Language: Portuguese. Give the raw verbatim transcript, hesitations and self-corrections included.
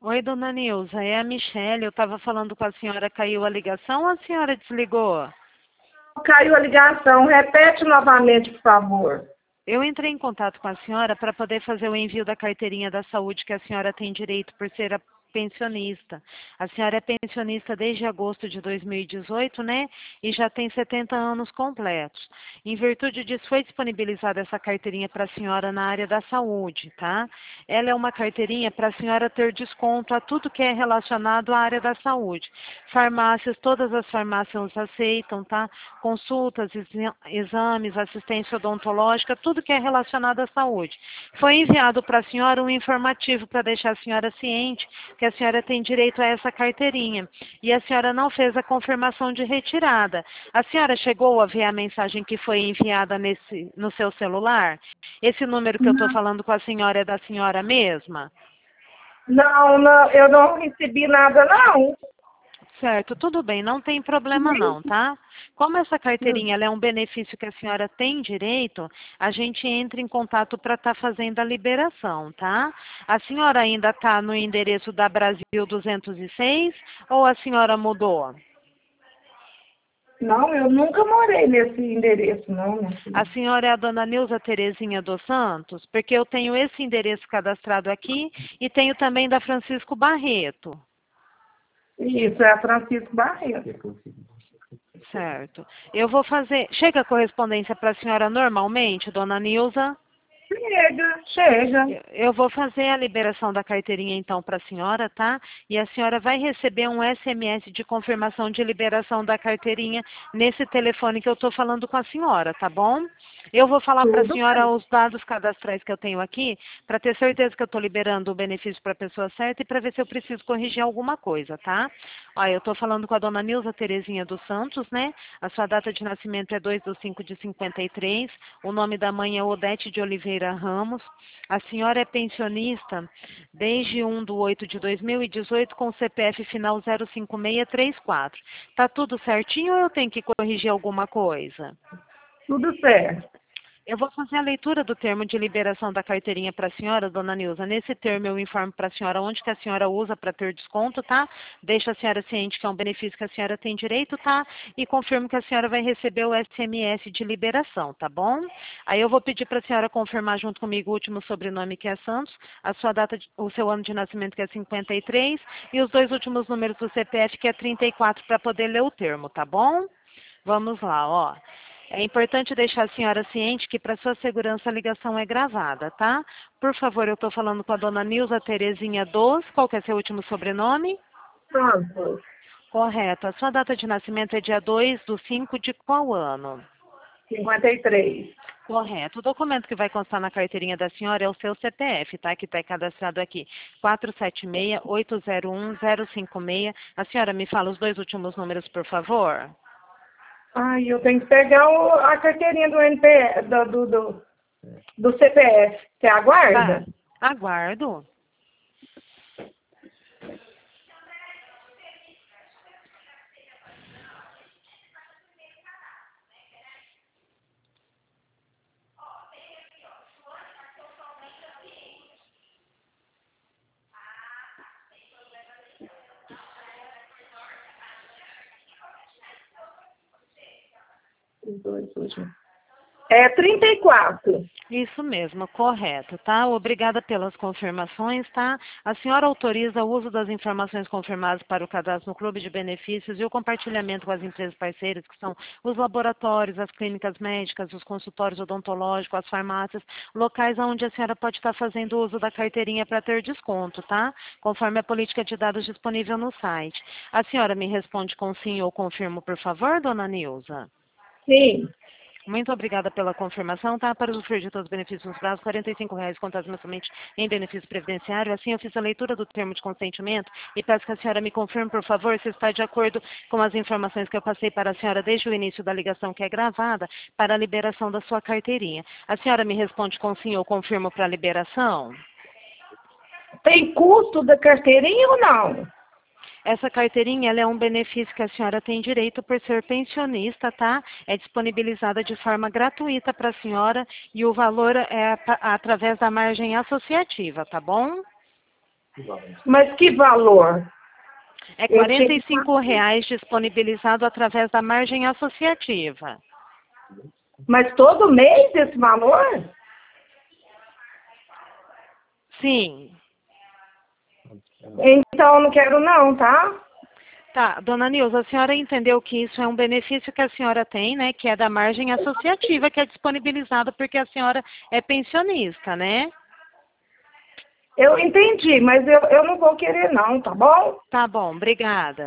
Oi, dona Nilza, é a Michele. Eu estava falando com a senhora, caiu a ligação ou a senhora desligou? Caiu a ligação. Repete novamente, por favor. Eu entrei em contato com a senhora para poder fazer o envio da carteirinha da saúde que a senhora tem direito por ser a pensionista. A senhora é pensionista desde agosto de dois mil e dezoito, né? E já tem setenta anos completos. Em virtude disso, foi disponibilizada essa carteirinha para a senhora na área da saúde, tá? Ela é uma carteirinha para a senhora ter desconto a tudo que é relacionado à área da saúde. Farmácias, todas as farmácias aceitam, tá? Consultas, exames, assistência odontológica, tudo que é relacionado à saúde. Foi enviado para a senhora um informativo para deixar a senhora ciente que a senhora tem direito a essa carteirinha. E a senhora não fez a confirmação de retirada. A senhora chegou a ver a mensagem que foi enviada nesse, no seu celular? Esse número que eu estou falando com a senhora é da senhora mesma? Não, não, eu não recebi nada, não. Certo, tudo bem, não tem problema não, tá? Como essa carteirinha ela é um benefício que a senhora tem direito, a gente entra em contato para estar fazendo a liberação, tá? A senhora ainda está no endereço da Brasil duzentos e seis ou a senhora mudou? Não, eu nunca morei nesse endereço, não, minha filha. A senhora é a dona Nilza Terezinha dos Santos? Porque eu tenho esse endereço cadastrado aqui e tenho também da Francisco Barreto. Isso, é a Francisco Barreto. Certo. Eu vou fazer... Chega a correspondência para a senhora normalmente, dona Nilza? Chega, chega. Eu eu vou fazer a liberação da carteirinha então para a senhora, tá? E a senhora vai receber um S M S de confirmação de liberação da carteirinha nesse telefone que eu estou falando com a senhora, tá bom? Eu vou falar para a Tudo senhora bem. os dados cadastrais que eu tenho aqui, para ter certeza que eu estou liberando o benefício para a pessoa certa e para ver se eu preciso corrigir alguma coisa, tá? Olha, eu estou falando com a dona Nilza Terezinha dos Santos, né? A sua data de nascimento é dois de cinco de cinquenta e três, o nome da mãe é Odete de Oliveira Ramos. A senhora é pensionista desde um de oito de dois mil e dezoito com o C P F final zero cinco seis três quatro. Tá tudo certinho ou eu tenho que corrigir alguma coisa? Tudo certo. Eu vou fazer a leitura do termo de liberação da carteirinha para a senhora, dona Nilza. Nesse termo eu informo para a senhora onde que a senhora usa para ter desconto, tá? Deixo a senhora ciente que é um benefício que a senhora tem direito, tá? E confirmo que a senhora vai receber o S M S de liberação, tá bom? Aí eu vou pedir para a senhora confirmar junto comigo o último sobrenome que é Santos, a sua data, de, o seu ano de nascimento que é cinquenta e três e os dois últimos números do C P F que é trinta e quatro para poder ler o termo, tá bom? Vamos lá, ó. É importante deixar a senhora ciente que para sua segurança a ligação é gravada, tá? Por favor, eu estou falando com a dona Nilza Terezinha dos, qual que é seu último sobrenome? Santos, Correto. A sua data de nascimento é dia dois do cinco de qual ano? cinquenta e três. Correto. O documento que vai constar na carteirinha da senhora é o seu C P F, tá? Que está cadastrado aqui. quatro sete seis, oito zero um, zero cinco seis. A senhora me fala os dois últimos números, por favor? Ai, eu tenho que pegar o- a carteirinha do N P S, do, do, do, do C P F. Você Tá. aguarda? Aguardo. Os dois últimos. É trinta e quatro. Isso mesmo, correto, tá? Obrigada pelas confirmações, tá? A senhora autoriza o uso das informações confirmadas para o cadastro no Clube de Benefícios e o compartilhamento com as empresas parceiras, que são os laboratórios, as clínicas médicas, os consultórios odontológicos, as farmácias, locais onde a senhora pode estar fazendo uso da carteirinha para ter desconto, tá? Conforme a política de dados disponível no site. A senhora me responde com sim ou confirmo, por favor, dona Nilza? Sim. Muito obrigada pela confirmação, tá? Para usufruir de todos os benefícios nos prazos, quarenta e cinco reais contados mensalmente em benefício previdenciário. Assim, eu fiz a leitura do termo de consentimento e peço que a senhora me confirme, por favor, se está de acordo com as informações que eu passei para a senhora desde o início da ligação, que é gravada, para a liberação da sua carteirinha. A senhora me responde com sim ou confirmo para a liberação? Tem custo da carteirinha ou não? Essa carteirinha ela é um benefício que a senhora tem direito por ser pensionista, tá? É disponibilizada de forma gratuita para a senhora e o valor é através da margem associativa, tá bom? Mas que valor? É Eu quarenta tinha e que- cinco reais disponibilizado através da margem associativa. Mas todo mês esse valor? Sim. Então eu não quero não, tá? Tá, dona Nilza, a senhora entendeu que isso é um benefício que a senhora tem, né? Que é da margem associativa, que é disponibilizado porque a senhora é pensionista, né? Eu entendi, mas eu, eu não vou querer não, tá bom? Tá bom, obrigada.